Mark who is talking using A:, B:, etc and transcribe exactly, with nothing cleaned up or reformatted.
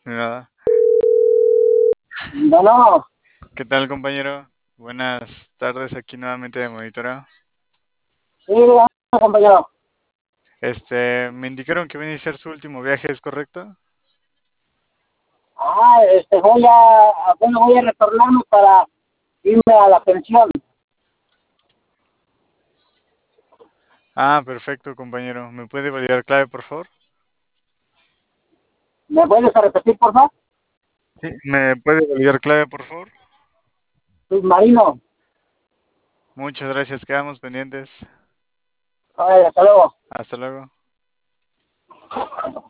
A: Nada.
B: Bueno,
A: ¿Qué tal, compañero? Buenas tardes, aquí nuevamente de Monitora.
B: sí, dígame, compañero.
A: Este, me indicaron que viene a ser su último viaje, ¿es correcto?
B: Ah, este, voy a, bueno, voy a retornarme para irme a la pensión.
A: Ah, perfecto, compañero. ¿Me puede validar clave, por favor?
B: ¿Me vuelves a repetir, por favor?
A: Sí. ¿Me puede validar clave, por favor?
B: Submarino.
A: Muchas gracias, quedamos pendientes.
B: A ver, hasta luego.
A: Hasta luego.